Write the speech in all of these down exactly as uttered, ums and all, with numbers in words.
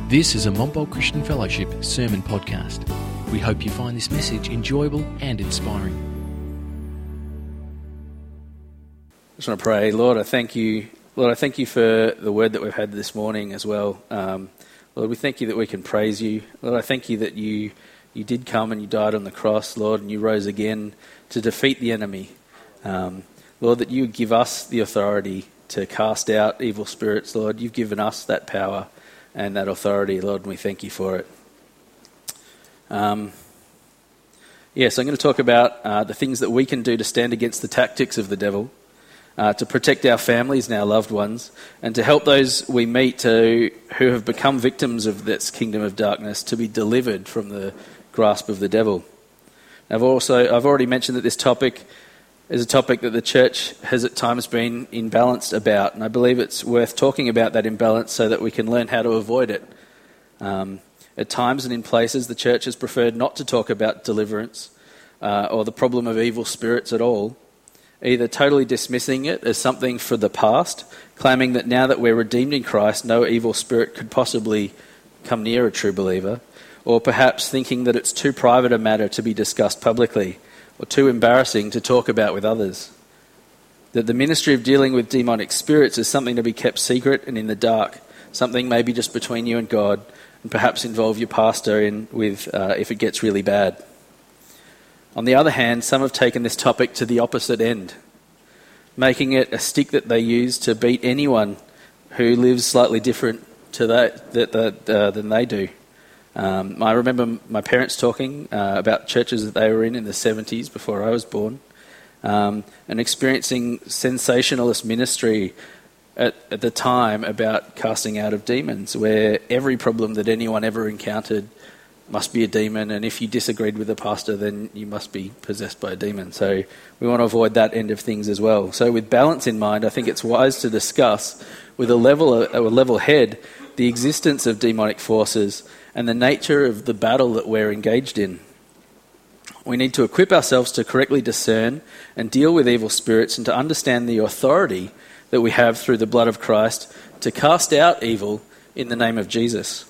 This is a Montbult Christian Fellowship sermon podcast. We hope you find this message enjoyable and inspiring. I just want to pray. Lord, I thank you. Lord, I thank you for the word that we've had this morning as well. Um, Lord, we thank you that we can praise you. Lord, I thank you that you you did come and you died on the cross, Lord, and you rose again to defeat the enemy. Um, Lord, that you give us the authority to cast out evil spirits, Lord. You've given us that power and that authority, Lord, and we thank you for it. Um, yeah, so I'm going to talk about uh, the things that we can do to stand against the tactics of the devil, uh, to protect our families and our loved ones, and to help those we meet to, who have become victims of this kingdom of darkness to be delivered from the grasp of the devil. I've also I've already mentioned that this topic is a topic that the church has at times been imbalanced about, and I believe it's worth talking about that imbalance so that we can learn how to avoid it. Um, at times and in places, the church has preferred not to talk about deliverance uh, or the problem of evil spirits at all, either totally dismissing it as something for the past, claiming that now that we're redeemed in Christ, no evil spirit could possibly come near a true believer, or perhaps thinking that it's too private a matter to be discussed publicly, or too embarrassing to talk about with others. That the ministry of dealing with demonic spirits is something to be kept secret and in the dark, something maybe just between you and God, and perhaps involve your pastor in with uh, if it gets really bad. On the other hand, some have taken this topic to the opposite end, making it a stick that they use to beat anyone who lives slightly different to that, that, that uh, than they do. Um, I remember my parents talking uh, about churches that they were in in the seventies before I was born, um, and experiencing sensationalist ministry at, at the time about casting out of demons, where every problem that anyone ever encountered must be a demon, and if you disagreed with the pastor, then you must be possessed by a demon. So we want to avoid that end of things as well. So with balance in mind, I think it's wise to discuss with a level, a level head the existence of demonic forces and the nature of the battle that we're engaged in. We need to equip ourselves to correctly discern and deal with evil spirits and to understand the authority that we have through the blood of Christ to cast out evil in the name of Jesus.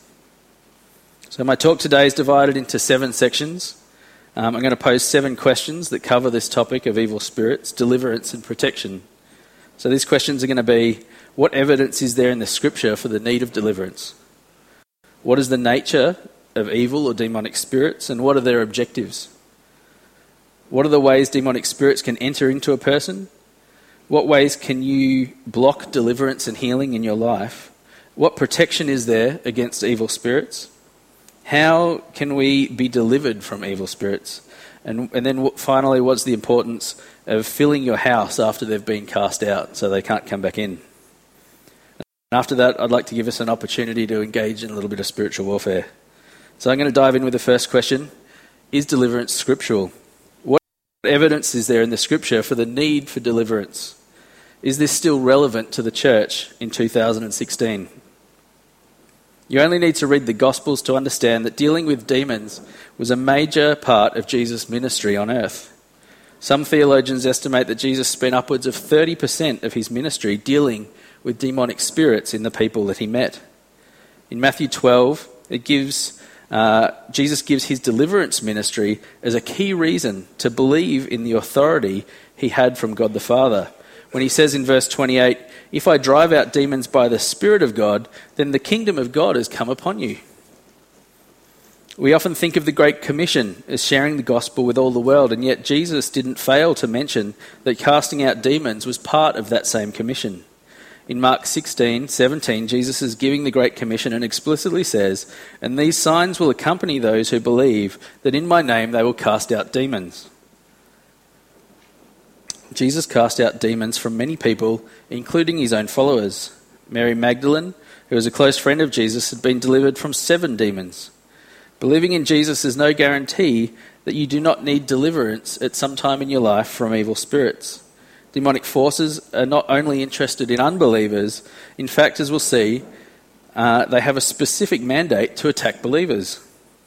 So my talk today is divided into seven sections. Um, I'm going to pose seven questions that cover this topic of evil spirits, deliverance and protection. So these questions are going to be: what evidence is there in the scripture for the need of deliverance? What is the nature of evil or demonic spirits, and what are their objectives? What are the ways demonic spirits can enter into a person? What ways can you block deliverance and healing in your life? What protection is there against evil spirits? How can we be delivered from evil spirits? And, and then finally, what's the importance of filling your house after they've been cast out so they can't come back in? After that, I'd like to give us an opportunity to engage in a little bit of spiritual warfare. So I'm going to dive in with the first question. Is deliverance scriptural? What evidence is there in the scripture for the need for deliverance? Is this still relevant to the church in two thousand sixteen? You only need to read the Gospels to understand that dealing with demons was a major part of Jesus' ministry on earth. Some theologians estimate that Jesus spent upwards of thirty percent of his ministry dealing with demonic spirits in the people that he met. In Matthew twelve, it gives uh, Jesus gives his deliverance ministry as a key reason to believe in the authority he had from God the Father. When he says in verse twenty-eight, "If I drive out demons by the Spirit of God, then the kingdom of God has come upon you." We often think of the Great Commission as sharing the gospel with all the world, and yet Jesus didn't fail to mention that casting out demons was part of that same commission. In Mark sixteen seventeen, Jesus is giving the Great Commission and explicitly says, "And these signs will accompany those who believe, that in my name they will cast out demons." Jesus cast out demons from many people, including his own followers. Mary Magdalene, who was a close friend of Jesus, had been delivered from seven demons. Believing in Jesus is no guarantee that you do not need deliverance at some time in your life from evil spirits. Demonic forces are not only interested in unbelievers, in fact, as we'll see, uh, they have a specific mandate to attack believers.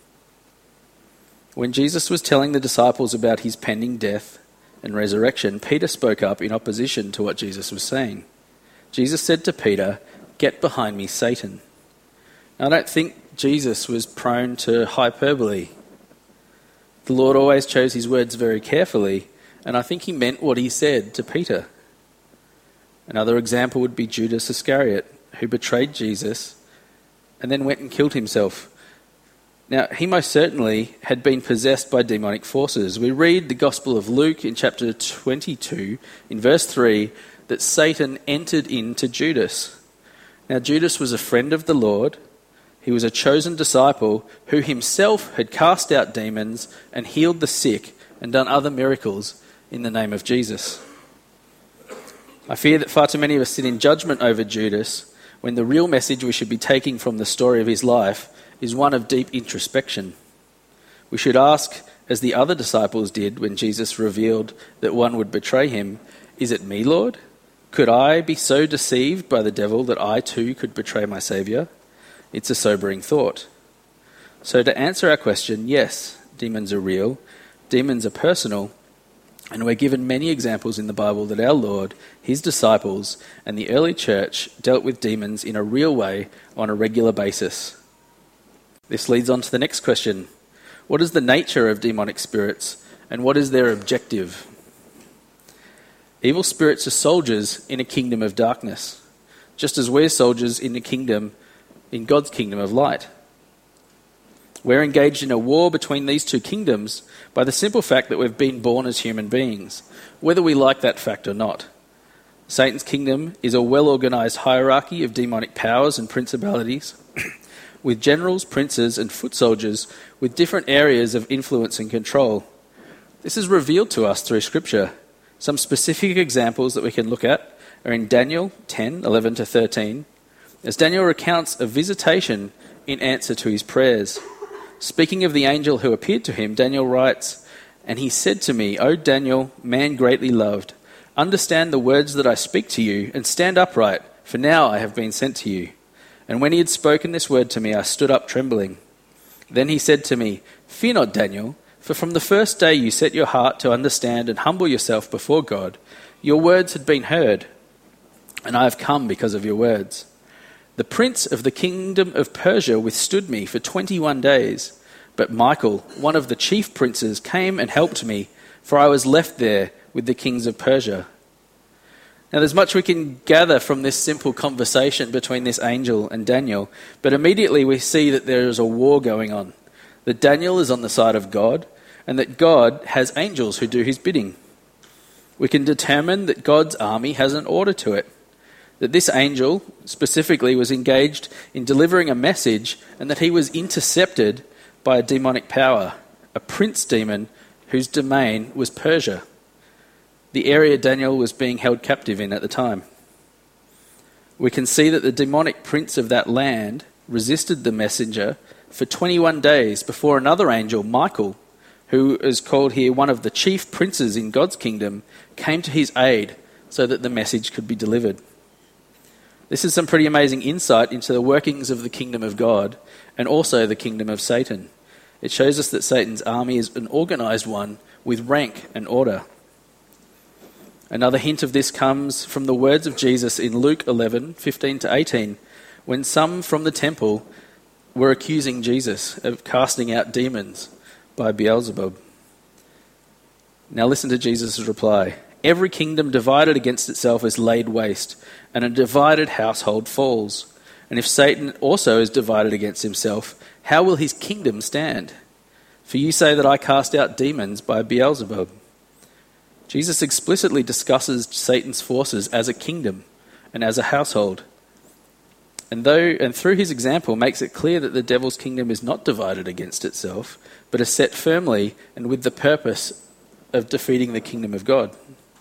When Jesus was telling the disciples about his pending death and resurrection, Peter spoke up in opposition to what Jesus was saying. Jesus said to Peter, "Get behind me, Satan. I don't think Jesus was prone to hyperbole. The Lord always chose his words very carefully, and I think he meant what he said to Peter. Another example would be Judas Iscariot, who betrayed Jesus and then went and killed himself. Now, he most certainly had been possessed by demonic forces. We read the Gospel of Luke in chapter twenty-two, in verse three, that Satan entered into Judas. Now, Judas was a friend of the Lord. He was a chosen disciple who himself had cast out demons and healed the sick and done other miracles in the name of Jesus. I fear that far too many of us sit in judgment over Judas when the real message we should be taking from the story of his life is one of deep introspection. We should ask, as the other disciples did when Jesus revealed that one would betray him, "Is it me, Lord? Could I be so deceived by the devil that I too could betray my Saviour?" It's a sobering thought. So to answer our question, yes, demons are real, demons are personal, and we're given many examples in the Bible that our Lord, his disciples, and the early church dealt with demons in a real way on a regular basis. This leads on to the next question. What is the nature of demonic spirits, and what is their objective? Evil spirits are soldiers in a kingdom of darkness, just as we're soldiers in the kingdom, in God's kingdom of light. We're engaged in a war between these two kingdoms by the simple fact that we've been born as human beings, whether we like that fact or not. Satan's kingdom is a well-organised hierarchy of demonic powers and principalities, with generals, princes, and foot soldiers with different areas of influence and control. This is revealed to us through Scripture. Some specific examples that we can look at are in Daniel ten, eleven to thirteen, as Daniel recounts a visitation in answer to his prayers. Speaking of the angel who appeared to him, Daniel writes, "And he said to me, O Daniel, man greatly loved, understand the words that I speak to you, and stand upright, for now I have been sent to you. And when he had spoken this word to me, I stood up trembling. Then he said to me, Fear not, Daniel, for from the first day you set your heart to understand and humble yourself before God, your words had been heard, and I have come because of your words. The prince of the kingdom of Persia withstood me for twenty-one days, but Michael, one of the chief princes, came and helped me, for I was left there with the kings of Persia." Now there's much we can gather from this simple conversation between this angel and Daniel, but immediately we see that there is a war going on, that Daniel is on the side of God, and that God has angels who do his bidding. We can determine that God's army has an order to it, that this angel specifically was engaged in delivering a message and that he was intercepted by a demonic power, a prince demon whose domain was Persia, the area Daniel was being held captive in at the time. We can see that the demonic prince of that land resisted the messenger for twenty-one days before another angel, Michael, who is called here one of the chief princes in God's kingdom, came to his aid so that the message could be delivered. This is some pretty amazing insight into the workings of the kingdom of God and also the kingdom of Satan. It shows us that Satan's army is an organised one with rank and order. Another hint of this comes from the words of Jesus in Luke eleven, fifteen to eighteen, when some from the temple were accusing Jesus of casting out demons by Beelzebub. Now listen to Jesus' reply. "Every kingdom divided against itself is laid waste, and a divided household falls. And if Satan also is divided against himself, how will his kingdom stand? For you say that I cast out demons by Beelzebub." Jesus explicitly discusses Satan's forces as a kingdom and as a household. And though and through his example makes it clear that the devil's kingdom is not divided against itself, but is set firmly and with the purpose of defeating the kingdom of God.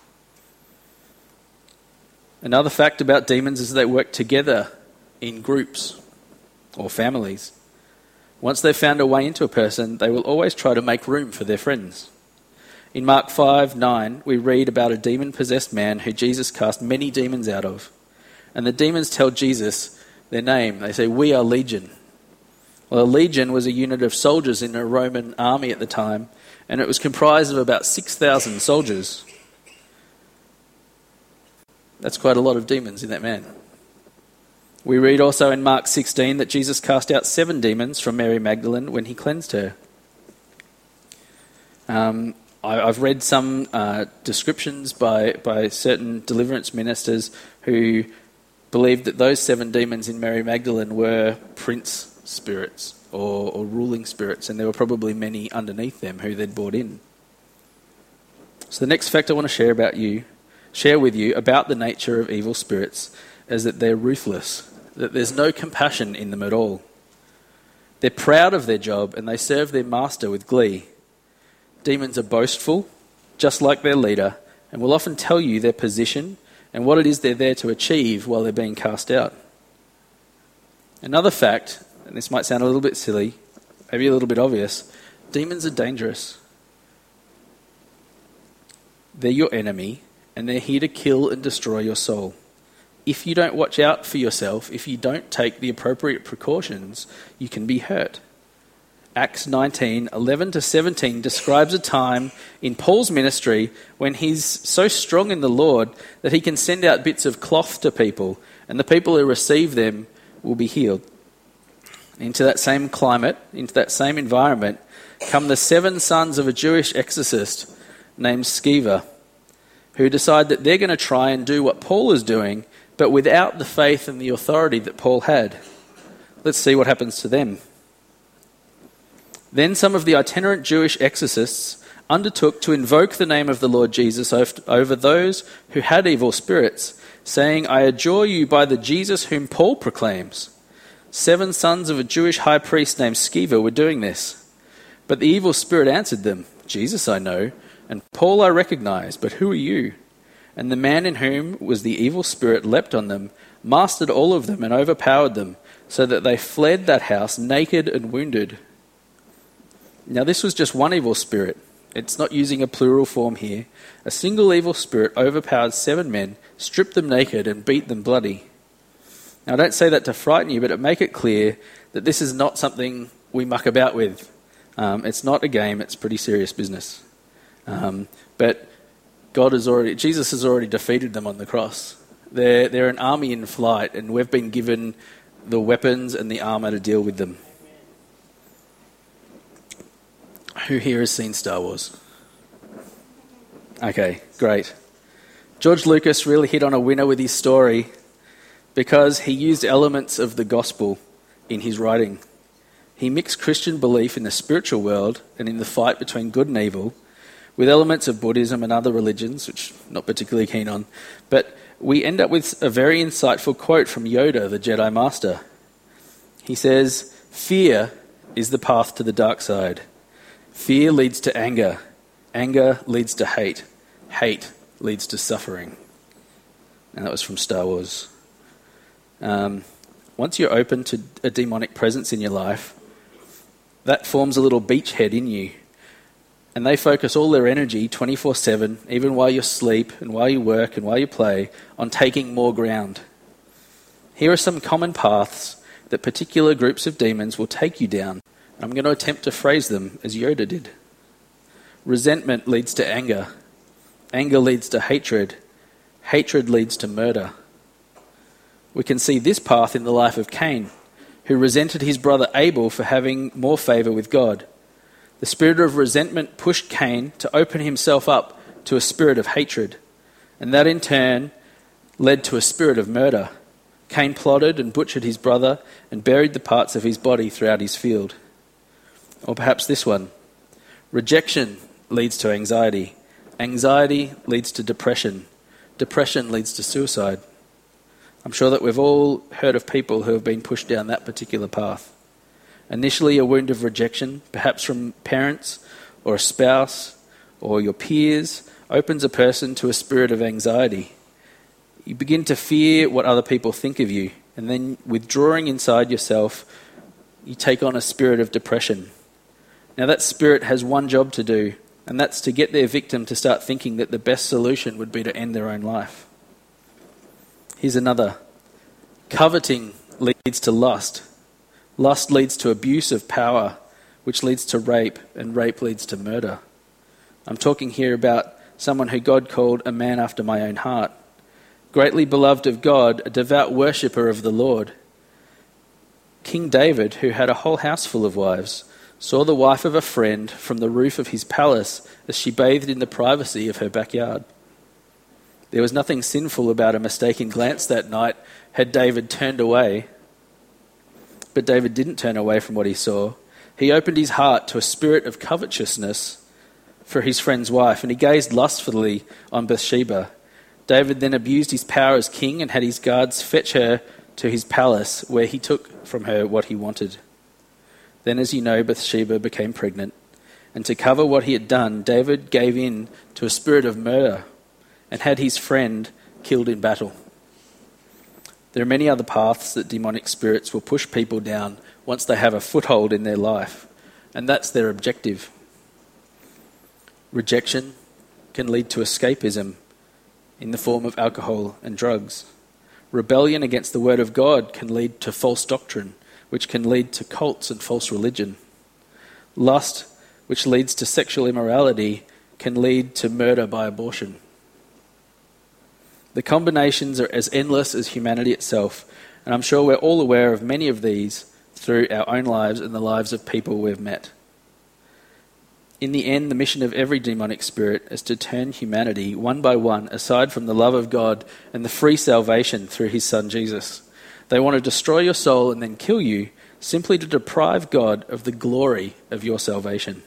Another fact about demons is they work together in groups or families. Once they've found a way into a person, they will always try to make room for their friends. In Mark five nine, we read about a demon-possessed man who Jesus cast many demons out of. And the demons tell Jesus their name. They say, "We are Legion." Well, a legion was a unit of soldiers in a Roman army at the time, and it was comprised of about six thousand soldiers. That's quite a lot of demons in that man. We read also in Mark sixteen that Jesus cast out seven demons from Mary Magdalene when he cleansed her. Um, I, I've read some uh, descriptions by, by certain deliverance ministers who believed that those seven demons in Mary Magdalene were prince spirits or, or ruling spirits, and there were probably many underneath them who they'd brought in. So the next fact I want to share about you, share with you about the nature of evil spirits is that they're ruthless, that there's no compassion in them at all. They're proud of their job and they serve their master with glee. Demons are boastful, just like their leader, and will often tell you their position and what it is they're there to achieve while they're being cast out. Another fact, and this might sound a little bit silly, maybe a little bit obvious, demons are dangerous. They're your enemy, and they're here to kill and destroy your soul. If you don't watch out for yourself, if you don't take the appropriate precautions, you can be hurt. Acts nineteen, eleven to seventeen describes a time in Paul's ministry when he's so strong in the Lord that he can send out bits of cloth to people, and the people who receive them will be healed. Into that same climate, into that same environment, come the seven sons of a Jewish exorcist named Sceva, who decide that they're going to try and do what Paul is doing, but without the faith and the authority that Paul had. Let's see what happens to them. Then some of the itinerant Jewish exorcists undertook to invoke the name of the Lord Jesus over those who had evil spirits, saying, "I adjure you by the Jesus whom Paul proclaims." Seven sons of a Jewish high priest named Sceva were doing this. But the evil spirit answered them, "Jesus I know, and Paul I recognize, but who are you?" And the man in whom was the evil spirit leapt on them, mastered all of them, and overpowered them, so that they fled that house naked and wounded. Now this was just one evil spirit. It's not using a plural form here. A single evil spirit overpowered seven men, stripped them naked, and beat them bloody. Now I don't say that to frighten you, but to make it clear that this is not something we muck about with. Um, it's not a game, it's pretty serious business. Um, but God has already, Jesus has already defeated them on the cross. They're, they're an army in flight, and we've been given the weapons and the armour to deal with them. Who here has seen Star Wars? Okay, great. George Lucas really hit on a winner with his story because he used elements of the gospel in his writing. He mixed Christian belief in the spiritual world and in the fight between good and evil with elements of Buddhism and other religions, which I'm not particularly keen on. But we end up with a very insightful quote from Yoda, the Jedi Master. He says, "Fear is the path to the dark side. Fear leads to anger. Anger leads to hate. Hate leads to suffering." And that was from Star Wars. Um, once you're open to a demonic presence in your life, that forms a little beachhead in you. And they focus all their energy twenty-four seven, even while you sleep and while you work and while you play, on taking more ground. Here are some common paths that particular groups of demons will take you down. I'm going to attempt to phrase them as Yoda did. Resentment leads to anger. Anger leads to hatred. Hatred leads to murder. We can see this path in the life of Cain, who resented his brother Abel for having more favour with God. The spirit of resentment pushed Cain to open himself up to a spirit of hatred, and that in turn led to a spirit of murder. Cain plotted and butchered his brother and buried the parts of his body throughout his field. Or perhaps this one. Rejection leads to anxiety. Anxiety leads to depression. Depression leads to suicide. I'm sure that we've all heard of people who have been pushed down that particular path. Initially a wound of rejection, perhaps from parents or a spouse or your peers, opens a person to a spirit of anxiety. You begin to fear what other people think of you, and then withdrawing inside yourself, you take on a spirit of depression. Now that spirit has one job to do, and that's to get their victim to start thinking that the best solution would be to end their own life. Here's another. Coveting leads to lust. Lust leads to abuse of power, which leads to rape, and rape leads to murder. I'm talking here about someone who God called a man after my own heart. greatly beloved of God, a devout worshipper of the Lord. King David, who had a whole house full of wives, saw the wife of a friend from the roof of his palace as she bathed in the privacy of her backyard. There was nothing sinful about a mistaken glance that night had David turned away. But David didn't turn away from what he saw. He opened his heart to a spirit of covetousness for his friend's wife, and he gazed lustfully on Bathsheba. David then abused his power as king and had his guards fetch her to his palace, where he took from her what he wanted. Then, as you know, Bathsheba became pregnant, and to cover what he had done, David gave in to a spirit of murder and had his friend killed in battle. There are many other paths that demonic spirits will push people down once they have a foothold in their life, and that's their objective. Rejection can lead to escapism in the form of alcohol and drugs. Rebellion against the word of God can lead to false doctrine, which can lead to cults and false religion. Lust, which leads to sexual immorality, can lead to murder by abortion. The combinations are as endless as humanity itself, and I'm sure we're all aware of many of these through our own lives and the lives of people we've met. In the end, the mission of every demonic spirit is to turn humanity one by one aside from the love of God and the free salvation through his Son Jesus. They want to destroy your soul and then kill you simply to deprive God of the glory of your salvation.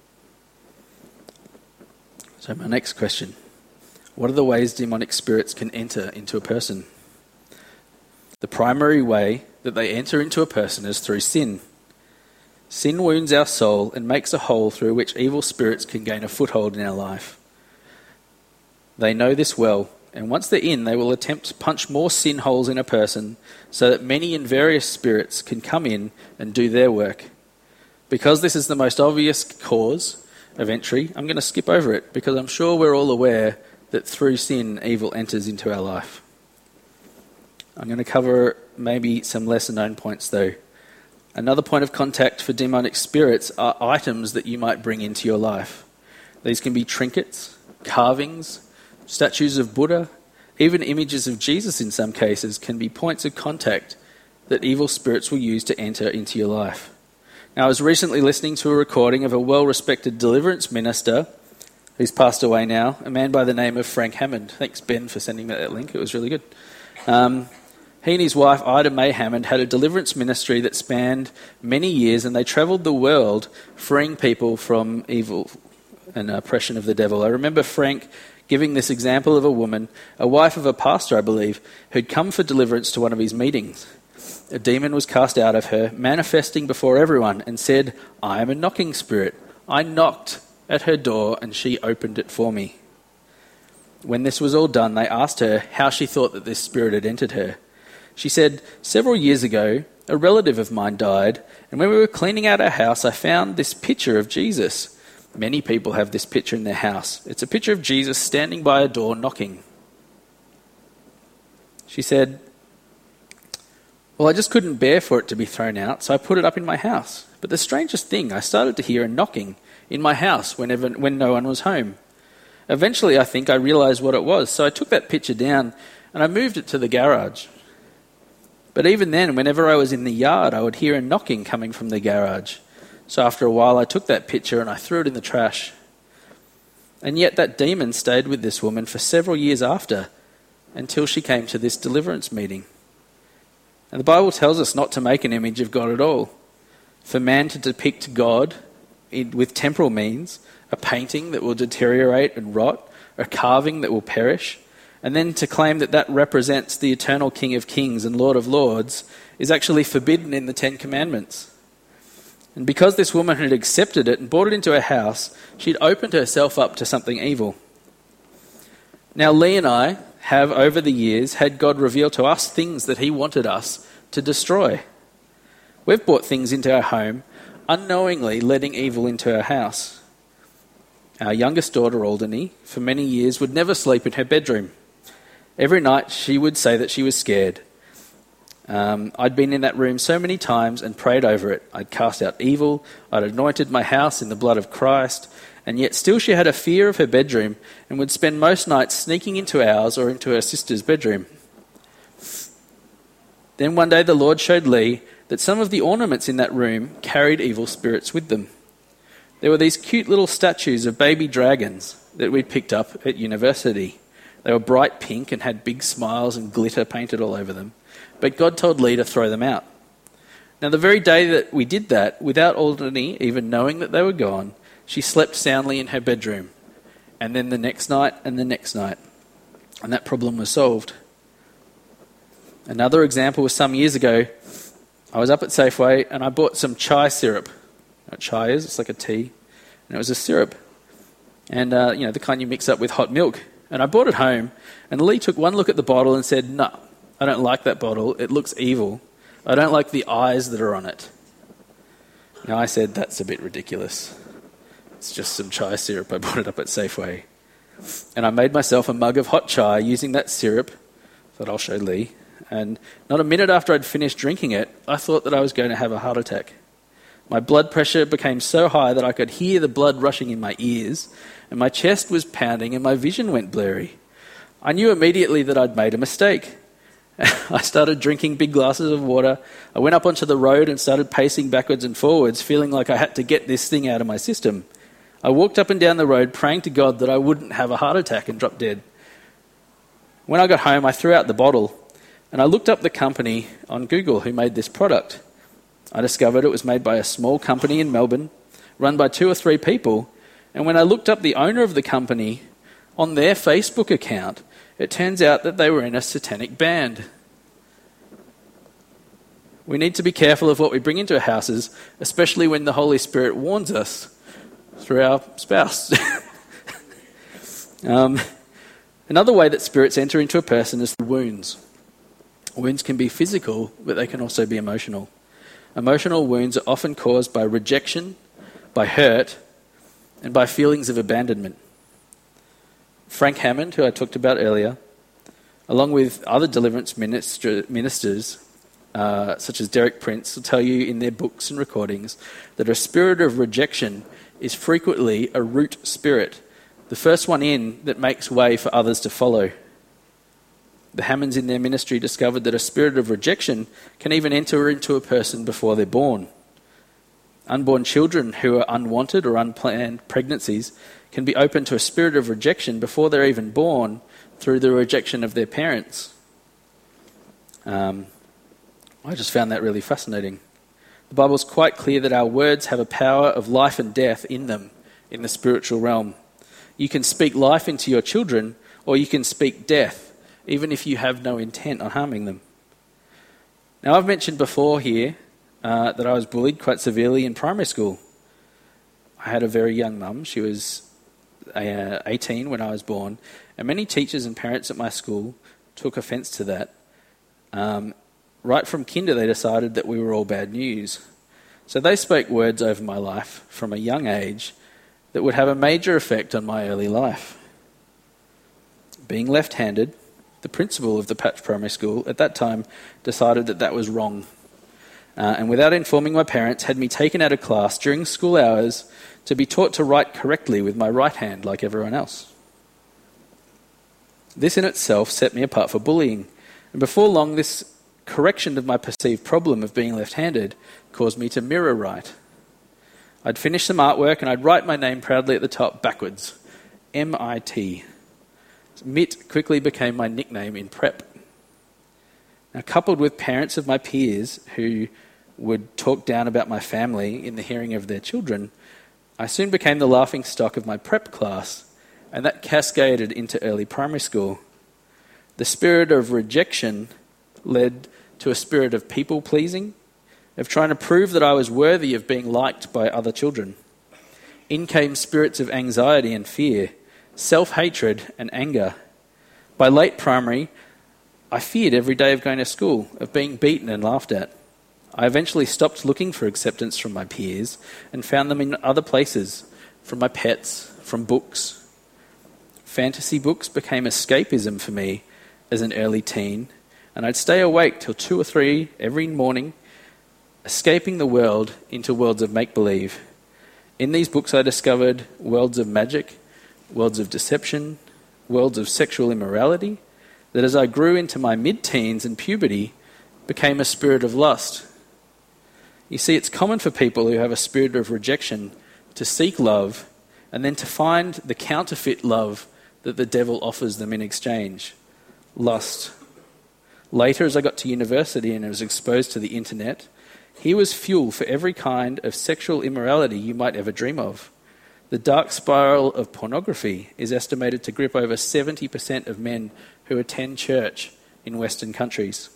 So my next question, what are the ways demonic spirits can enter into a person? The primary way that they enter into a person is through sin. Sin wounds our soul and makes a hole through which evil spirits can gain a foothold in our life. They know this well, and once they're in, they will attempt to punch more sin holes in a person so that many and various spirits can come in and do their work. Because this is the most obvious cause of entry, I'm going to skip over it because I'm sure we're all aware that through sin, evil enters into our life. I'm going to cover maybe some lesser known points though. Another point of contact for demonic spirits are items that you might bring into your life. These can be trinkets, carvings, statues of Buddha, even images of Jesus in some cases can be points of contact that evil spirits will use to enter into your life. Now, I was recently listening to a recording of a well-respected deliverance minister who's passed away now, a man by the name of Frank Hammond. Thanks, Ben, for sending me that link. It was really good. Um, he and his wife, Ida Mae Hammond, had a deliverance ministry that spanned many years, and they travelled the world freeing people from evil and oppression of the devil. I remember Frank giving this example of a woman, a wife of a pastor, I believe, who'd come for deliverance to one of his meetings. A demon was cast out of her, manifesting before everyone, and said, "I am a knocking spirit. I knocked at her door and she opened it for me." When this was all done, they asked her how she thought that this spirit had entered her. She said, "Several years ago, a relative of mine died, and when we were cleaning out our house, I found this picture of Jesus. Many people have this picture in their house. It's a picture of Jesus standing by a door knocking." She said, "Well, I just couldn't bear for it to be thrown out, so I put it up in my house. But the strangest thing, I started to hear a knocking in my house whenever when no one was home. Eventually, I think I realised what it was, so I took that picture down and I moved it to the garage. But even then, whenever I was in the yard, I would hear a knocking coming from the garage. So after a while, I took that picture and I threw it in the trash. And yet that demon stayed with this woman for several years after, until she came to this deliverance meeting. And the Bible tells us not to make an image of God at all. For man to depict God with temporal means, a painting that will deteriorate and rot, a carving that will perish, and then to claim that that represents the eternal King of Kings and Lord of Lords is actually forbidden in the Ten Commandments. And because this woman had accepted it and brought it into her house, she'd opened herself up to something evil. Now, Lee and I have, over the years, had God reveal to us things that he wanted us to destroy. We've brought things into our home, unknowingly letting evil into our house. Our youngest daughter, Alderney, for many years would never sleep in her bedroom. Every night she would say that she was scared. Um, I'd been in that room so many times and prayed over it. I'd cast out evil. I'd anointed my house in the blood of Christ. And yet still she had a fear of her bedroom and would spend most nights sneaking into ours or into her sister's bedroom. Then one day the Lord showed Lee that some of the ornaments in that room carried evil spirits with them. There were these cute little statues of baby dragons that we'd picked up at university. They were bright pink and had big smiles and glitter painted all over them. But God told Lee to throw them out. Now the very day that we did that, without Alderney even knowing that they were gone, she slept soundly in her bedroom. And then the next night and the next night. And that problem was solved. Another example was some years ago. I was up at Safeway and I bought some chai syrup. You know what chai is? It's like a tea. And it was a syrup. And, uh, you know, the kind you mix up with hot milk. And I brought it home. And Lee took one look at the bottle and said, "No, I don't like that bottle. It looks evil. I don't like the eyes that are on it." Now I said, "That's a bit ridiculous. It's just some chai syrup. I bought it up at Safeway." And I made myself a mug of hot chai using that syrup. Thought I'll show Lee. And not a minute after I'd finished drinking it, I thought that I was going to have a heart attack. My blood pressure became so high that I could hear the blood rushing in my ears, and my chest was pounding and my vision went blurry. I knew immediately that I'd made a mistake. I started drinking big glasses of water. I went up onto the road and started pacing backwards and forwards, feeling like I had to get this thing out of my system. I walked up and down the road praying to God that I wouldn't have a heart attack and drop dead. When I got home, I threw out the bottle and I looked up the company on Google who made this product. I discovered it was made by a small company in Melbourne, run by two or three people. And when I looked up the owner of the company on their Facebook account, it turns out that they were in a satanic band. We need to be careful of what we bring into our houses, especially when the Holy Spirit warns us through our spouse. um, another way that spirits enter into a person is through wounds. Wounds can be physical, but they can also be emotional. Emotional wounds are often caused by rejection, by hurt, and by feelings of abandonment. Frank Hammond, who I talked about earlier, along with other deliverance minister, ministers, uh, such as Derek Prince, will tell you in their books and recordings that a spirit of rejection is frequently a root spirit, the first one in that makes way for others to follow. The Hammonds in their ministry discovered that a spirit of rejection can even enter into a person before they're born. Unborn children who are unwanted or unplanned pregnancies can be open to a spirit of rejection before they're even born through the rejection of their parents. Um, I just found that really fascinating. The Bible's quite clear that our words have a power of life and death in them in the spiritual realm. You can speak life into your children or you can speak death, even if you have no intent on harming them. Now, I've mentioned before here uh, that I was bullied quite severely in primary school. I had a very young mum. She was uh, eighteen when I was born, and many teachers and parents at my school took offence to that. Um, right from kinder, they decided that we were all bad news. So they spoke words over my life from a young age that would have a major effect on my early life. Being left-handed, the principal of the Patch Primary School at that time decided that that was wrong. Uh, and without informing my parents, had me taken out of class during school hours to be taught to write correctly with my right hand like everyone else. This in itself set me apart for bullying. And before long, this correction of my perceived problem of being left-handed caused me to mirror write. I'd finish some artwork and I'd write my name proudly at the top backwards, M I T. Mitt quickly became my nickname in prep. Now, coupled with parents of my peers who would talk down about my family in the hearing of their children, I soon became the laughing stock of my prep class, and that cascaded into early primary school. The spirit of rejection led to a spirit of people-pleasing, of trying to prove that I was worthy of being liked by other children. In came spirits of anxiety and fear, self-hatred and anger. By late primary, I feared every day of going to school, of being beaten and laughed at. I eventually stopped looking for acceptance from my peers and found them in other places, from my pets, from books. Fantasy books became escapism for me as an early teen, and I'd stay awake till two or three every morning, escaping the world into worlds of make-believe. In these books I discovered worlds of magic, worlds of deception, worlds of sexual immorality, that as I grew into my mid-teens and puberty, became a spirit of lust. You see, it's common for people who have a spirit of rejection to seek love and then to find the counterfeit love that the devil offers them in exchange. Lust. Later, as I got to university and I was exposed to the internet, here was fuel for every kind of sexual immorality you might ever dream of. The dark spiral of pornography is estimated to grip over seventy percent of men who attend church in Western countries.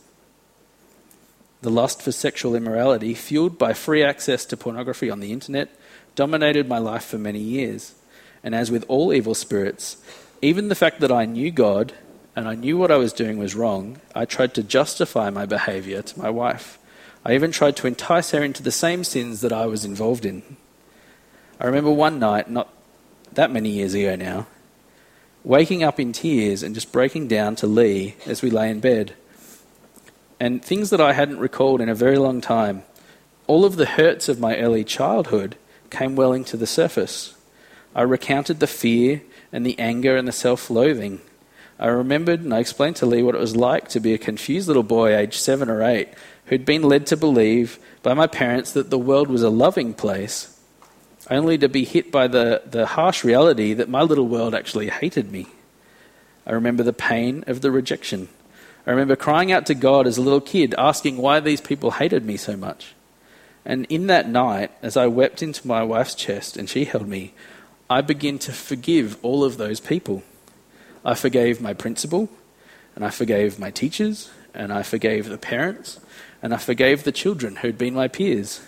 The lust for sexual immorality, fueled by free access to pornography on the internet, dominated my life for many years. And as with all evil spirits, even the fact that I knew God and I knew what I was doing was wrong, I tried to justify my behaviour to my wife. I even tried to entice her into the same sins that I was involved in. I remember one night, not that many years ago now, waking up in tears and just breaking down to Lee as we lay in bed. And things that I hadn't recalled in a very long time, all of the hurts of my early childhood came welling to the surface. I recounted the fear and the anger and the self-loathing. I remembered and I explained to Lee what it was like to be a confused little boy aged seven or eight who'd been led to believe by my parents that the world was a loving place, only to be hit by the, the harsh reality that my little world actually hated me. I remember the pain of the rejection. I remember crying out to God as a little kid, asking why these people hated me so much. And in that night, as I wept into my wife's chest and she held me, I began to forgive all of those people. I forgave my principal, and I forgave my teachers, and I forgave the parents, and I forgave the children who'd been my peers.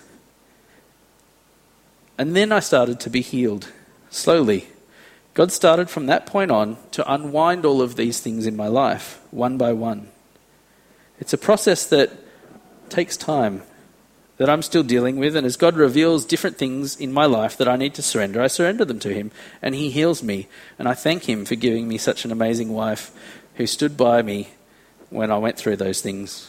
And then I started to be healed, slowly. God started from that point on to unwind all of these things in my life, one by one. It's a process that takes time, that I'm still dealing with, and as God reveals different things in my life that I need to surrender, I surrender them to him, and he heals me. And I thank him for giving me such an amazing wife who stood by me when I went through those things.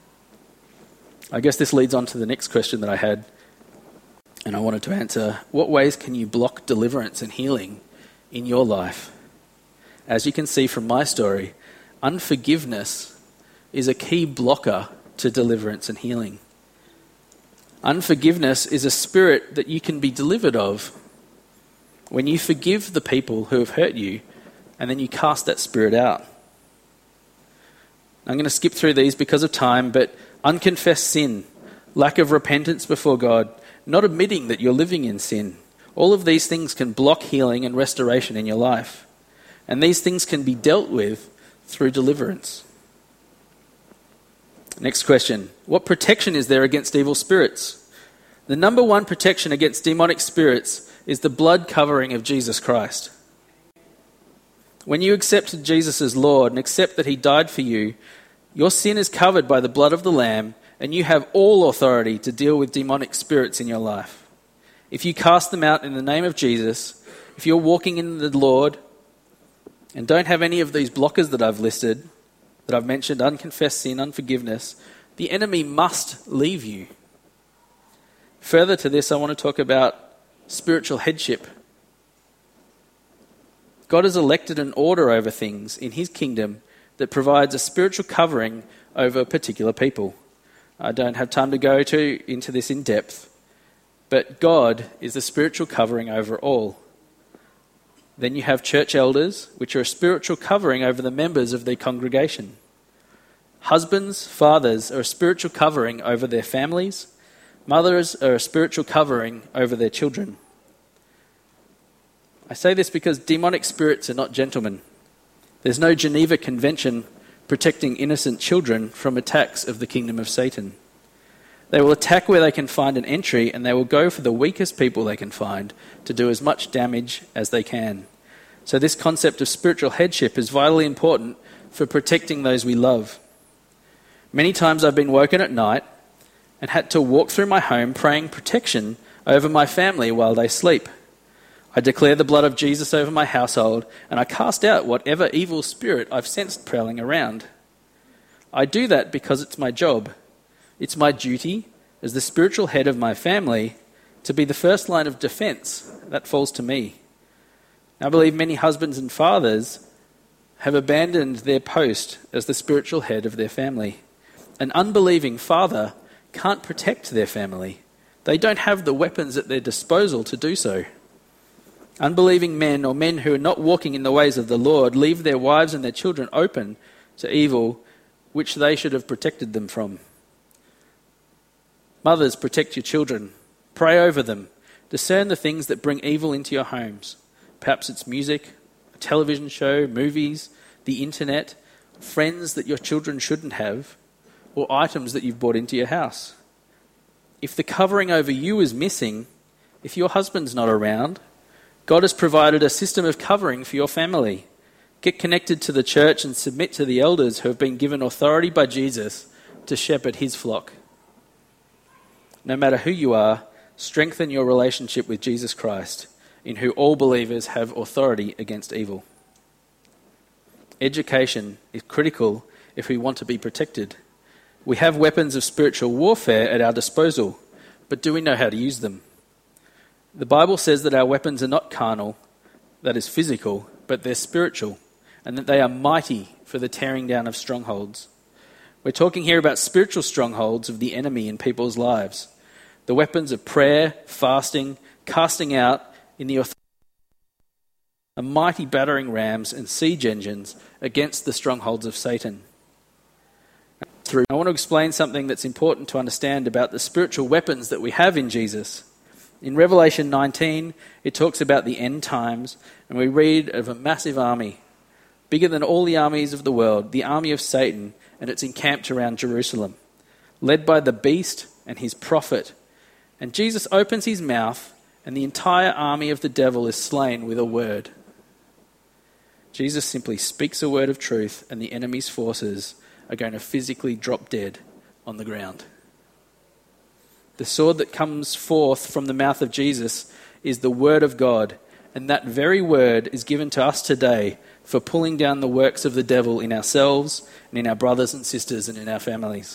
I guess this leads on to the next question that I had, and I wanted to answer, what ways can you block deliverance and healing in your life? As you can see from my story, unforgiveness is a key blocker to deliverance and healing. Unforgiveness is a spirit that you can be delivered of when you forgive the people who have hurt you and then you cast that spirit out. I'm going to skip through these because of time, but unconfessed sin, lack of repentance before God, not admitting that you're living in sin, all of these things can block healing and restoration in your life. And these things can be dealt with through deliverance. Next question. What protection is there against evil spirits? The number one protection against demonic spirits is the blood covering of Jesus Christ. When you accept Jesus as Lord and accept that he died for you, your sin is covered by the blood of the Lamb, and you have all authority to deal with demonic spirits in your life. If you cast them out in the name of Jesus, if you're walking in the Lord and don't have any of these blockers that I've listed, that I've mentioned, unconfessed sin, unforgiveness, the enemy must leave you. Further to this, I want to talk about spiritual headship. God has elected an order over things in his kingdom that provides a spiritual covering over particular people. I don't have time to go to into this in depth, but God is the spiritual covering over all. Then you have church elders, which are a spiritual covering over the members of their congregation. Husbands, fathers are a spiritual covering over their families. Mothers are a spiritual covering over their children. I say this because demonic spirits are not gentlemen. There's no Geneva Convention protecting innocent children from attacks of the kingdom of Satan. They will attack where they can find an entry, and they will go for the weakest people they can find to do as much damage as they can. So this concept of spiritual headship is vitally important for protecting those we love. Many times I've been woken at night and had to walk through my home praying protection over my family while they sleep. I declare the blood of Jesus over my household, and I cast out whatever evil spirit I've sensed prowling around. I do that because it's my job. It's my duty as the spiritual head of my family to be the first line of defense. That falls to me. I believe many husbands and fathers have abandoned their post as the spiritual head of their family. An unbelieving father can't protect their family. They don't have the weapons at their disposal to do so. Unbelieving men or men who are not walking in the ways of the Lord leave their wives and their children open to evil which they should have protected them from. Mothers, protect your children. Pray over them. Discern the things that bring evil into your homes. Perhaps it's music, a television show, movies, the internet, friends that your children shouldn't have, or items that you've brought into your house. If the covering over you is missing, if your husband's not around, God has provided a system of covering for your family. Get connected to the church and submit to the elders who have been given authority by Jesus to shepherd his flock. No matter who you are, strengthen your relationship with Jesus Christ, in who all believers have authority against evil. Education is critical if we want to be protected. We have weapons of spiritual warfare at our disposal, but do we know how to use them? The Bible says that our weapons are not carnal, that is physical, but they're spiritual, and that they are mighty for the tearing down of strongholds. We're talking here about spiritual strongholds of the enemy in people's lives. The weapons of prayer, fasting, casting out in the authority of mighty battering rams and siege engines against the strongholds of Satan. I want to explain something that's important to understand about the spiritual weapons that we have in Jesus. In Revelation nineteen, it talks about the end times, and we read of a massive army, bigger than all the armies of the world, the army of Satan, and it's encamped around Jerusalem, led by the beast and his prophet. And Jesus opens his mouth, and the entire army of the devil is slain with a word. Jesus simply speaks a word of truth, and the enemy's forces are going to physically drop dead on the ground. The sword that comes forth from the mouth of Jesus is the word of God, and that very word is given to us today for pulling down the works of the devil in ourselves and in our brothers and sisters and in our families.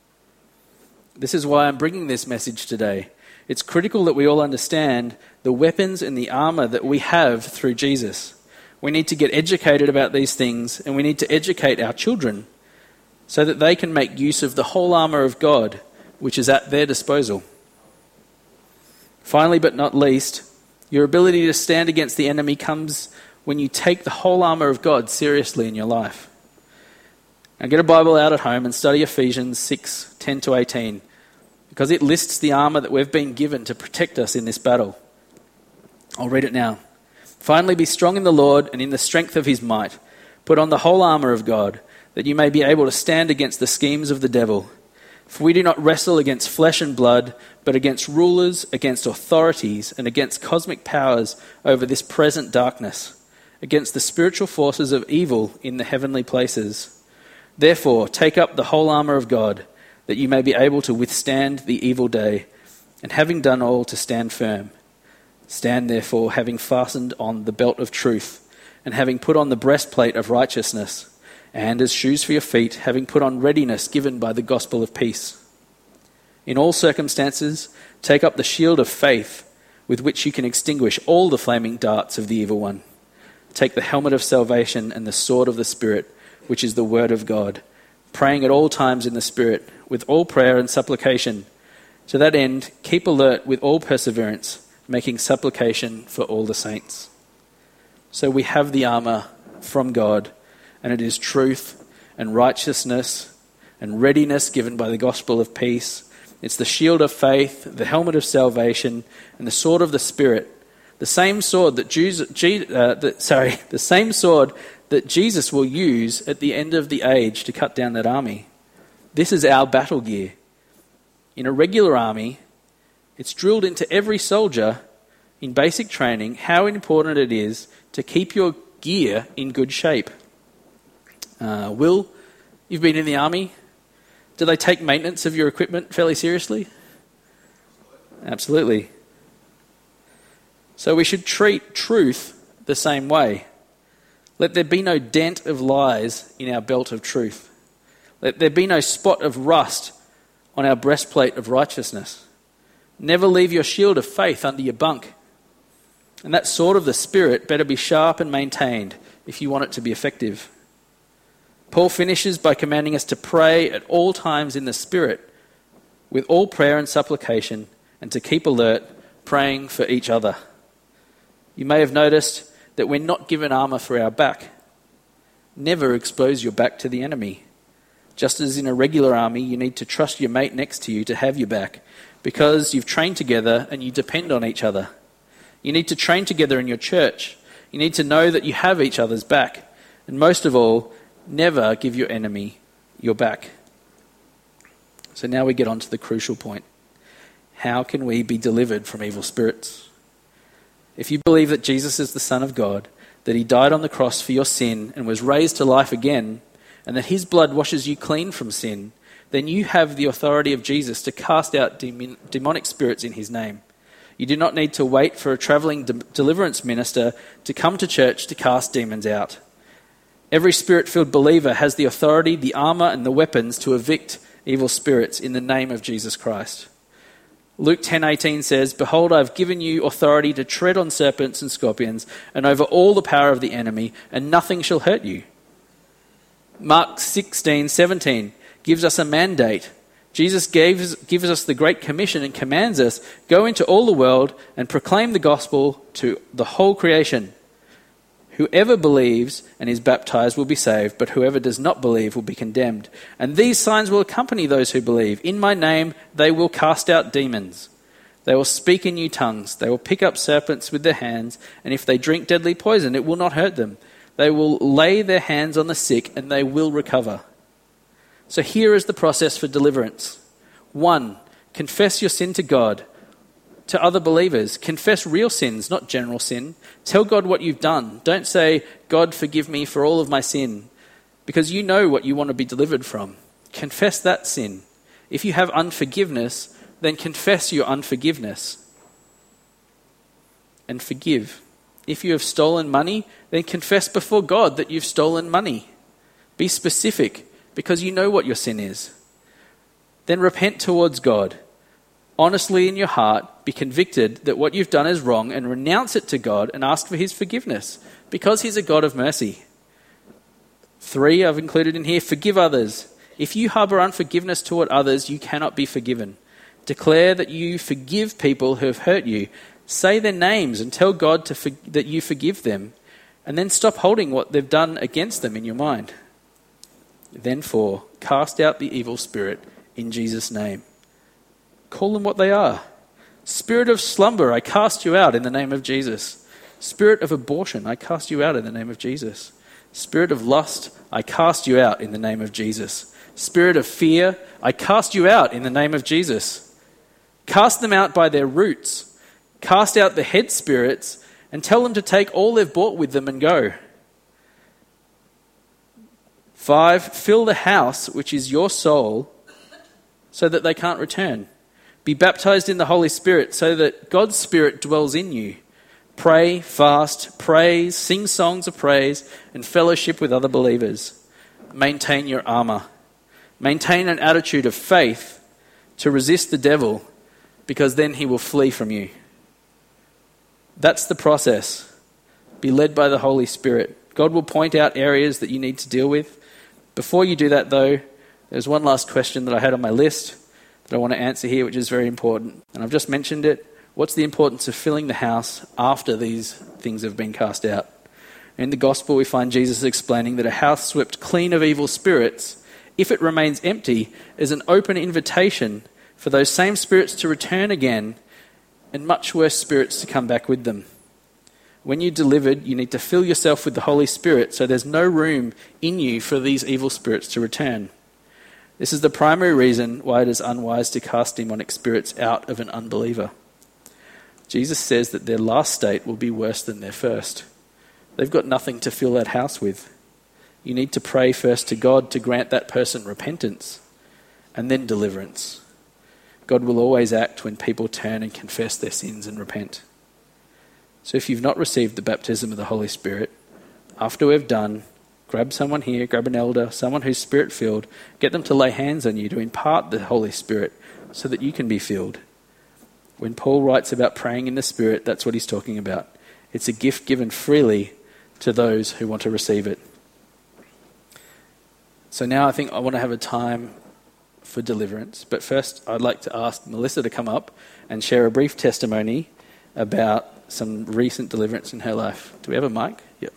This is why I'm bringing this message today. It's critical that we all understand the weapons and the armor that we have through Jesus. We need to get educated about these things, and we need to educate our children so that they can make use of the whole armor of God, which is at their disposal. Finally, but not least, your ability to stand against the enemy comes when you take the whole armor of God seriously in your life. Now get a Bible out at home and study Ephesians six, ten to eighteen, because it lists the armor that we've been given to protect us in this battle. I'll read it now. Finally, be strong in the Lord and in the strength of his might. Put on the whole armor of God, that you may be able to stand against the schemes of the devil. For we do not wrestle against flesh and blood, but against rulers, against authorities, and against cosmic powers over this present darkness, against the spiritual forces of evil in the heavenly places. Therefore, take up the whole armor of God, that you may be able to withstand the evil day, and having done all, to stand firm. Stand therefore, having fastened on the belt of truth, and having put on the breastplate of righteousness, and as shoes for your feet, having put on readiness given by the gospel of peace. In all circumstances, take up the shield of faith, with which you can extinguish all the flaming darts of the evil one. Take the helmet of salvation and the sword of the Spirit, which is the word of God, praying at all times in the Spirit, with all prayer and supplication. To that end, keep alert with all perseverance, making supplication for all the saints. So we have the armor from God, and it is truth and righteousness and readiness given by the gospel of peace. It's the shield of faith, the helmet of salvation, and the sword of the Spirit. The same sword that Jesus, uh, the, sorry, the same sword that Jesus will use at the end of the age to cut down that army. This is our battle gear. In a regular army, it's drilled into every soldier in basic training how important it is to keep your gear in good shape. Uh, Will, you've been in the army. Do they take maintenance of your equipment fairly seriously? Absolutely. So we should treat truth the same way. Let there be no dent of lies in our belt of truth. Let there be no spot of rust on our breastplate of righteousness. Never leave your shield of faith under your bunk. And that sword of the Spirit better be sharp and maintained if you want it to be effective. Paul finishes by commanding us to pray at all times in the Spirit, with all prayer and supplication, and to keep alert, praying for each other. You may have noticed that we're not given armour for our back. Never expose your back to the enemy. Just as in a regular army, you need to trust your mate next to you to have your back, because you've trained together and you depend on each other. You need to train together in your church. You need to know that you have each other's back. And most of all, never give your enemy your back. So now we get on to the crucial point. How can we be delivered from evil spirits? If you believe that Jesus is the Son of God, that he died on the cross for your sin and was raised to life again, and that his blood washes you clean from sin, then you have the authority of Jesus to cast out demon- demonic spirits in his name. You do not need to wait for a travelling de- deliverance minister to come to church to cast demons out. Every spirit-filled believer has the authority, the armour and the weapons to evict evil spirits in the name of Jesus Christ. Luke ten eighteen says, "Behold, I have given you authority to tread on serpents and scorpions and over all the power of the enemy, and nothing shall hurt you." Mark sixteen seventeen gives us a mandate. Jesus gives, gives us the Great Commission and commands us, "Go into all the world and proclaim the gospel to the whole creation. Whoever believes and is baptized will be saved, but whoever does not believe will be condemned. And these signs will accompany those who believe. In my name they will cast out demons. They will speak in new tongues. They will pick up serpents with their hands, and if they drink deadly poison, it will not hurt them. They will lay their hands on the sick, and they will recover." So here is the process for deliverance. One, confess your sin to God. To other believers, confess real sins, not general sin. Tell God what you've done. Don't say, "God, forgive me for all of my sin," because you know what you want to be delivered from. Confess that sin. If you have unforgiveness, then confess your unforgiveness and forgive. If you have stolen money, then confess before God that you've stolen money. Be specific, because you know what your sin is. Then repent towards God. Honestly in your heart, be convicted that what you've done is wrong and renounce it to God and ask for his forgiveness, because he's a God of mercy. Three, I've included in here, forgive others. If you harbour unforgiveness toward others, you cannot be forgiven. Declare that you forgive people who have hurt you. Say their names and tell God to for- that you forgive them, and then stop holding what they've done against them in your mind. Then four, cast out the evil spirit in Jesus' name. Call them what they are. Spirit of slumber, I cast you out in the name of Jesus. Spirit of abortion, I cast you out in the name of Jesus. Spirit of lust, I cast you out in the name of Jesus. Spirit of fear, I cast you out in the name of Jesus. Cast them out by their roots. Cast out the head spirits and tell them to take all they've brought with them and go. Five, fill the house, which is your soul, so that they can't return. Be baptized in the Holy Spirit so that God's Spirit dwells in you. Pray, fast, praise, sing songs of praise, and fellowship with other believers. Maintain your armour. Maintain an attitude of faith to resist the devil, because then he will flee from you. That's the process. Be led by the Holy Spirit. God will point out areas that you need to deal with. Before you do that, though, there's one last question that I had on my list that I want to answer here, which is very important. And I've just mentioned it. What's the importance of filling the house after these things have been cast out? In the gospel, we find Jesus explaining that a house swept clean of evil spirits, if it remains empty, is an open invitation for those same spirits to return again, and much worse spirits to come back with them. When you're delivered, you need to fill yourself with the Holy Spirit, so there's no room in you for these evil spirits to return. This is the primary reason why it is unwise to cast demonic spirits out of an unbeliever. Jesus says that their last state will be worse than their first. They've got nothing to fill that house with. You need to pray first to God to grant that person repentance and then deliverance. God will always act when people turn and confess their sins and repent. So if you've not received the baptism of the Holy Spirit, after we've done, Grab someone here, grab an elder, someone who's Spirit-filled. Get them to lay hands on you to impart the Holy Spirit so that you can be filled. When Paul writes about praying in the Spirit, that's what he's talking about. It's a gift given freely to those who want to receive it. So now I think I want to have a time for deliverance. But first, I'd like to ask Melissa to come up and share a brief testimony about some recent deliverance in her life. Do we have a mic? Yep.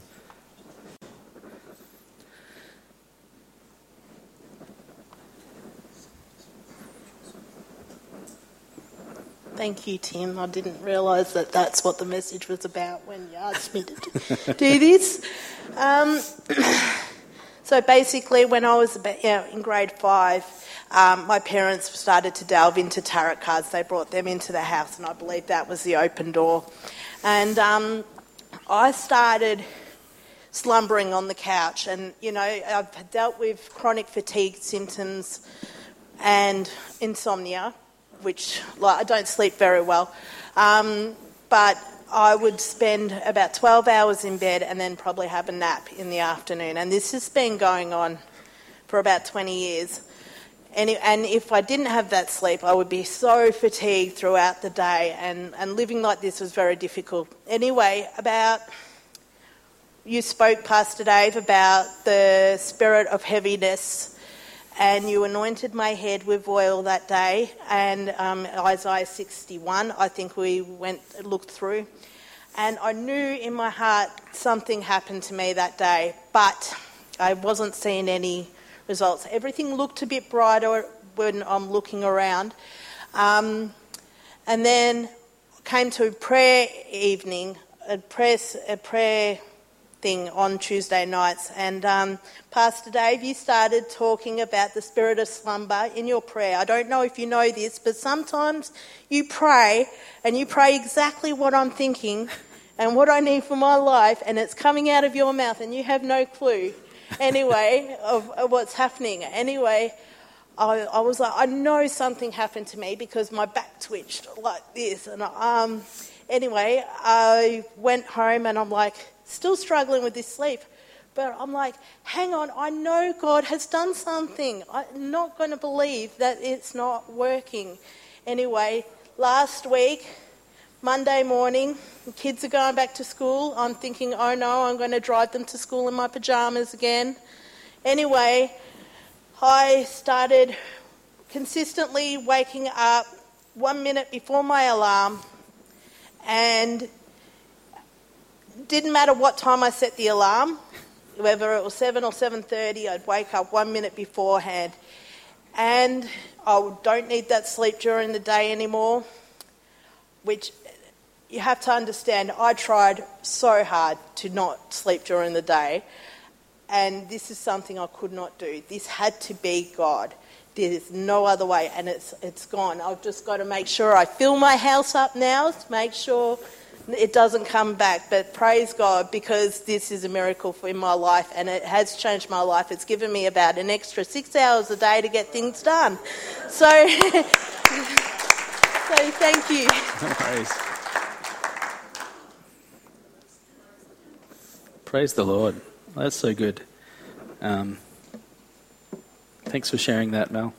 Thank you, Tim. I didn't realise that that's what the message was about when you asked me to do this. Um, so basically, when I was about, you know, in grade five, um, my parents started to delve into tarot cards. They brought them into the house, and I believe that was the open door. And um, I started slumbering on the couch, and you know, I've dealt with chronic fatigue symptoms and insomnia, which, like, I don't sleep very well, um, but I would spend about twelve hours in bed and then probably have a nap in the afternoon. And this has been going on for about twenty years. And, it, and if I didn't have that sleep, I would be so fatigued throughout the day, and, and living like this was very difficult. Anyway, about, you spoke, Pastor Dave, about the spirit of heaviness, and you anointed my head with oil that day, and um, Isaiah sixty-one, I think we went looked through. And I knew in my heart something happened to me that day, but I wasn't seeing any results. Everything looked a bit brighter when I'm looking around. Um, and then came to prayer evening, a prayer, a prayer thing on Tuesday nights, and um, Pastor Dave, you started talking about the spirit of slumber in your prayer. I don't know if you know this, but sometimes you pray and you pray exactly what I'm thinking and what I need for my life, and it's coming out of your mouth and you have no clue anyway of, of what's happening. Anyway, I, I was like, I know something happened to me because my back twitched like this, and um, anyway, I went home and I'm like, still struggling with this sleep. But I'm like, hang on, I know God has done something. I'm not going to believe that it's not working. Anyway, last week, Monday morning, the kids are going back to school. I'm thinking, oh no, I'm going to drive them to school in my pyjamas again. Anyway, I started consistently waking up one minute before my alarm, and didn't matter what time I set the alarm, whether it was seven or seven thirty, I'd wake up one minute beforehand. And I don't need that sleep during the day anymore, which you have to understand, I tried so hard to not sleep during the day, and this is something I could not do. This had to be God. There's no other way, and it's it's gone. I've just got to make sure I fill my house up now to make sure it doesn't come back. But praise God, because this is a miracle in my life, and it has changed my life. It's given me about an extra six hours a day to get things done. So, so thank you. No worries. Praise the Lord. That's so good. Um, thanks for sharing that, Mel.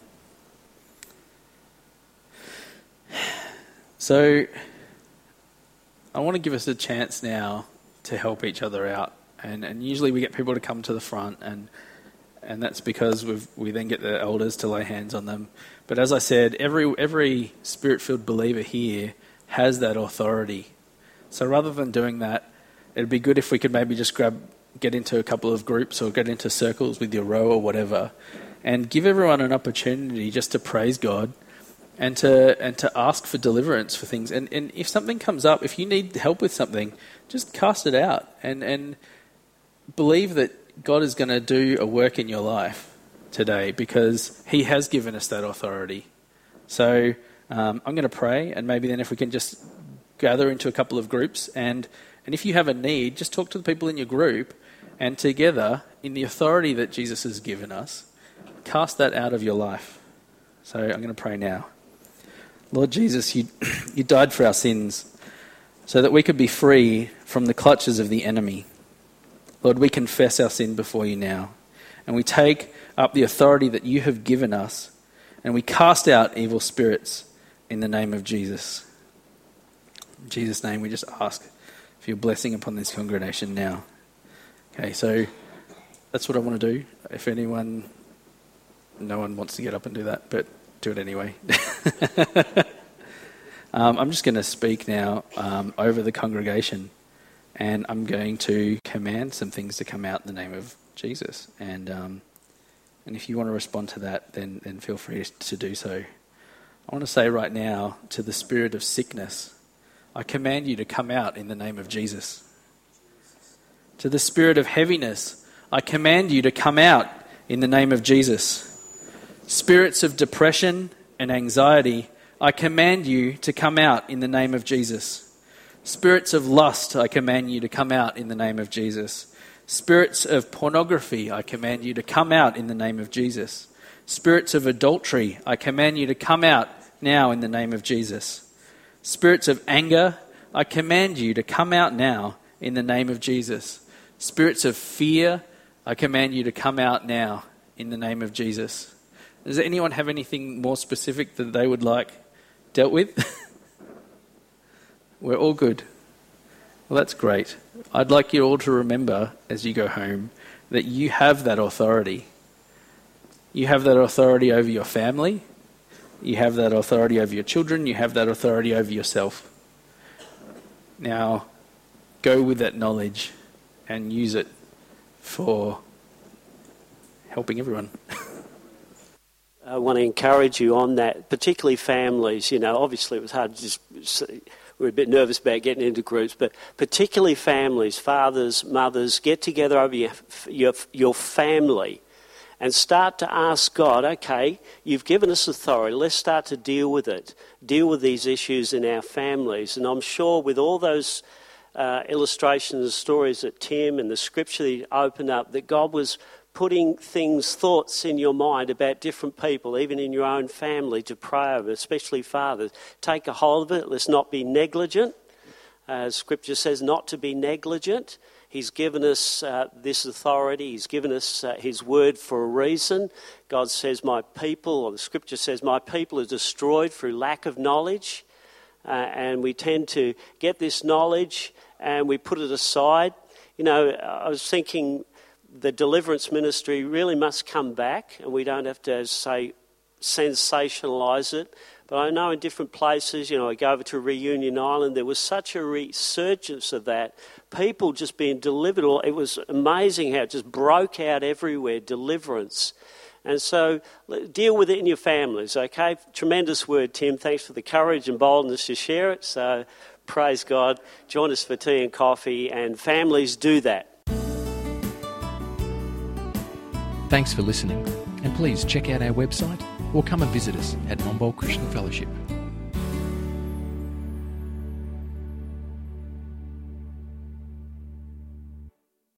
So, I want to give us a chance now to help each other out, and, and usually we get people to come to the front, and and that's because we we then get the elders to lay hands on them. But as I said, every every spirit-filled believer here has that authority. So rather than doing that, it'd be good if we could maybe just grab, get into a couple of groups or get into circles with your row or whatever, and give everyone an opportunity just to praise God. And to and to ask for deliverance for things. And and if something comes up, if you need help with something, just cast it out. And, and believe that God is going to do a work in your life today, because he has given us that authority. So um, I'm going to pray, and maybe then if we can just gather into a couple of groups. And, and if you have a need, just talk to the people in your group, and together, in the authority that Jesus has given us, cast that out of your life. So I'm going to pray now. Lord Jesus, you, you died for our sins so that we could be free from the clutches of the enemy. Lord, we confess our sin before you now, and we take up the authority that you have given us, and we cast out evil spirits in the name of Jesus. In Jesus' name, we just ask for your blessing upon this congregation now. Okay, so that's what I want to do. If anyone, no one wants to get up and do that, but do it anyway. um, I'm just going to speak now um, over the congregation, and I'm going to command some things to come out in the name of Jesus. And um, and if you want to respond to that, then, then feel free to do so. I want to say right now to the spirit of sickness, I command you to come out in the name of Jesus. To the spirit of heaviness, I command you to come out in the name of Jesus. Spirits of depression and anxiety, I command you to come out in the name of Jesus. Spirits of lust, I command you to come out in the name of Jesus. Spirits of pornography, I command you to come out in the name of Jesus. Spirits of adultery, I command you to come out now in the name of Jesus. Spirits of anger, I command you to come out now in the name of Jesus. Spirits of fear, I command you to come out now in the name of Jesus. Does anyone have anything more specific that they would like dealt with? We're all good. Well, that's great. I'd like you all to remember as you go home that you have that authority. You have that authority over your family. You have that authority over your children. You have that authority over yourself. Now, go with that knowledge and use it for helping everyone. I want to encourage you on that, particularly families. You know, obviously it was hard to just see. We're a bit nervous about getting into groups, but particularly families, fathers, mothers, get together over your, your, your family and start to ask God, okay, you've given us authority, let's start to deal with it, deal with these issues in our families. And I'm sure with all those uh, illustrations and stories that Tim and the scripture that he opened up, that God was putting things, thoughts in your mind about different people, even in your own family, to pray over, especially fathers. Take a hold of it. Let's not be negligent. Uh, scripture says not to be negligent. He's given us uh, this authority. He's given us uh, his word for a reason. God says, my people, or the scripture says, my people are destroyed through lack of knowledge. Uh, and we tend to get this knowledge and we put it aside. You know, I was thinking, the deliverance ministry really must come back, and we don't have to, as say, sensationalise it. But I know in different places, you know, I go over to Reunion Island, there was such a resurgence of that. People just being delivered. It was amazing how it just broke out everywhere, deliverance. And so deal with it in your families, okay? Tremendous word, Tim. Thanks for the courage and boldness to share it. So praise God. Join us for tea and coffee, and families do that. Thanks for listening, and please check out our website or come and visit us at Monbulk Christian Fellowship.